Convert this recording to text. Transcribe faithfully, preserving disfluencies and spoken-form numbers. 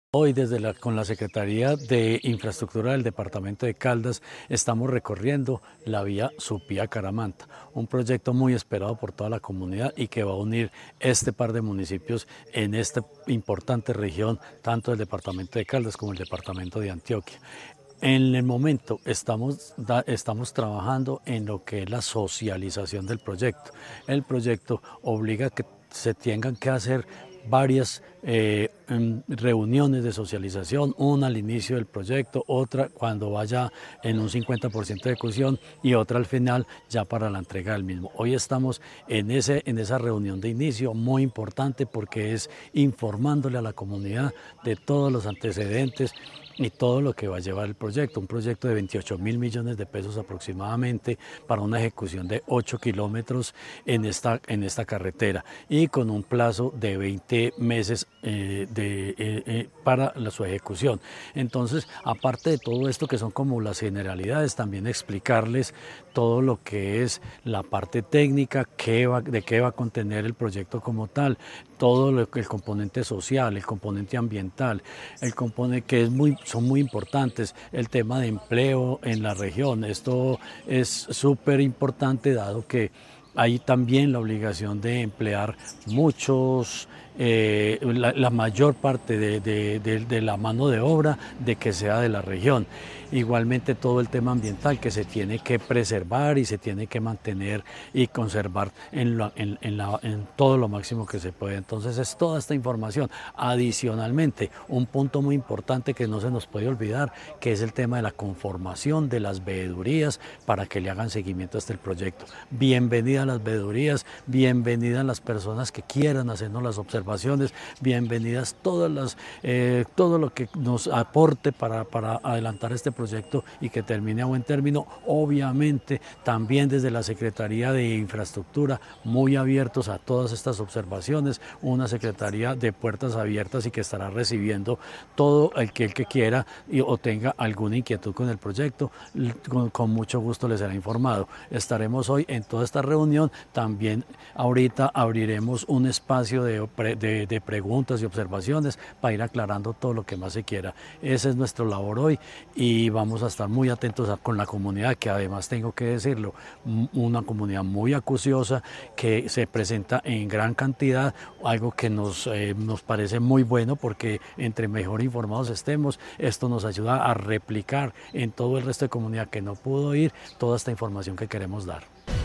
Hoy desde la, con la Secretaría de Infraestructura del Departamento de Caldas estamos recorriendo la vía Supía-Caramanta, un proyecto muy esperado por toda la comunidad y que va a unir este par de municipios en esta importante región, tanto del Departamento de Caldas como el Departamento de Antioquia. En el momento estamos, da, estamos trabajando en lo que es la socialización del proyecto. El proyecto obliga a que se tengan que hacer varias eh, reuniones de socialización, una al inicio del proyecto, otra cuando vaya en un cincuenta por ciento de ejecución y otra al final ya para la entrega del mismo. Hoy estamos en, ese, en esa reunión de inicio muy importante porque es informándole a la comunidad de todos los antecedentes y todo lo que va a llevar el proyecto, un proyecto de veintiocho mil millones de pesos aproximadamente para una ejecución de ocho kilómetros en esta, en esta carretera y con un plazo de veinte meses eh, de, eh, eh, para la, su ejecución. Entonces, aparte de todo esto que son como las generalidades, también explicarles todo lo que es la parte técnica, qué va, de qué va a contener el proyecto como tal, todo lo que el componente social, el componente ambiental, el componente que es muy, son muy importantes, el tema de empleo en la región. Esto es súper importante dado que hay también la obligación de emplear muchos, eh, la, la mayor parte de, de, de, de la mano de obra de que sea de la región. Igualmente todo el tema ambiental que se tiene que preservar y se tiene que mantener y conservar en, la, en, en, la, en todo lo máximo que se puede. Entonces es toda esta información. Adicionalmente, un punto muy importante que no se nos puede olvidar, que es el tema de la conformación de las veedurías para que le hagan seguimiento a este proyecto. Bienvenidas las veedurías, bienvenidas las personas que quieran hacernos las observaciones, bienvenidas todas las, eh, todo lo que nos aporte para, para adelantar este proyecto y que termine a buen término. Obviamente también desde la Secretaría de Infraestructura muy abiertos a todas estas observaciones, una Secretaría de puertas abiertas y que estará recibiendo todo el que, el que quiera y, o tenga alguna inquietud con el proyecto, con, con mucho gusto les será informado. Estaremos hoy en toda esta reunión, también ahorita abriremos un espacio de, de, de preguntas y observaciones para ir aclarando todo lo que más se quiera. Esa es nuestra labor hoy y vamos a estar muy atentos a, con la comunidad, que además tengo que decirlo, una comunidad muy acuciosa que se presenta en gran cantidad, algo que nos, eh, nos parece muy bueno porque entre mejor informados estemos, esto nos ayuda a replicar en todo el resto de comunidad que no pudo ir toda esta información que queremos dar.